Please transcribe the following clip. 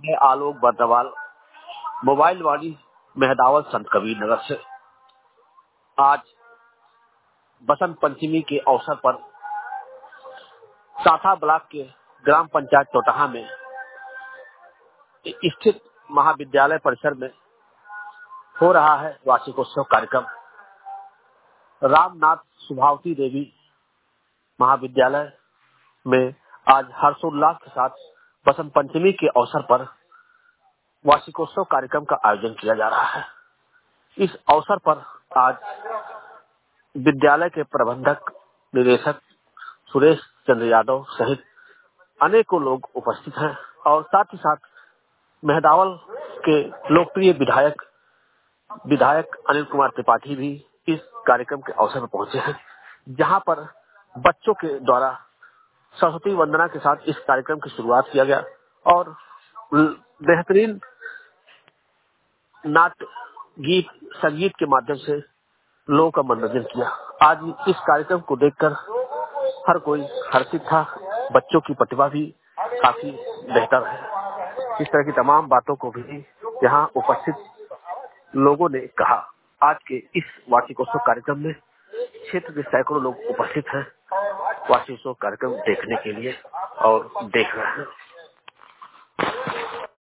मैं आलोक बर्दवाल मोबाइल वाली मेहदावल संत कबीर नगर से। आज बसंत पंचमी के अवसर पर साथा ब्लॉक के ग्राम पंचायत टोटहा में स्थित महाविद्यालय परिसर में हो रहा है वार्षिकोत्सव कार्यक्रम। रामनाथ सुभावती देवी महाविद्यालय में आज हर्षोल्लास के साथ बसंत पंचमी के अवसर पर वार्षिकोत्सव कार्यक्रम का आयोजन किया जा रहा है। इस अवसर पर आज विद्यालय के प्रबंधक निदेशक सुरेश चंद्र यादव सहित अनेकों लोग उपस्थित हैं और साथ ही साथ मेहदावल के लोकप्रिय विधायक अनिल कुमार त्रिपाठी भी इस कार्यक्रम के अवसर पर पहुंचे हैं, जहां पर बच्चों के द्वारा सरस्वती वंदना के साथ इस कार्यक्रम की शुरुआत किया गया और बेहतरीन नाट्य गीत संगीत के माध्यम से लोगों का मनोरंजन किया। आज इस कार्यक्रम को देखकर हर कोई हर्षित था। बच्चों की प्रतिभा भी काफी बेहतर है। इस तरह की तमाम बातों को भी यहाँ उपस्थित लोगों ने कहा। आज के इस वार्षिकोत्सव कार्यक्रम में क्षेत्र के सैकड़ों लोग उपस्थित हैं वार्षिकोत्सव कार्यक्रम देखने के लिए और देख रहे हैं।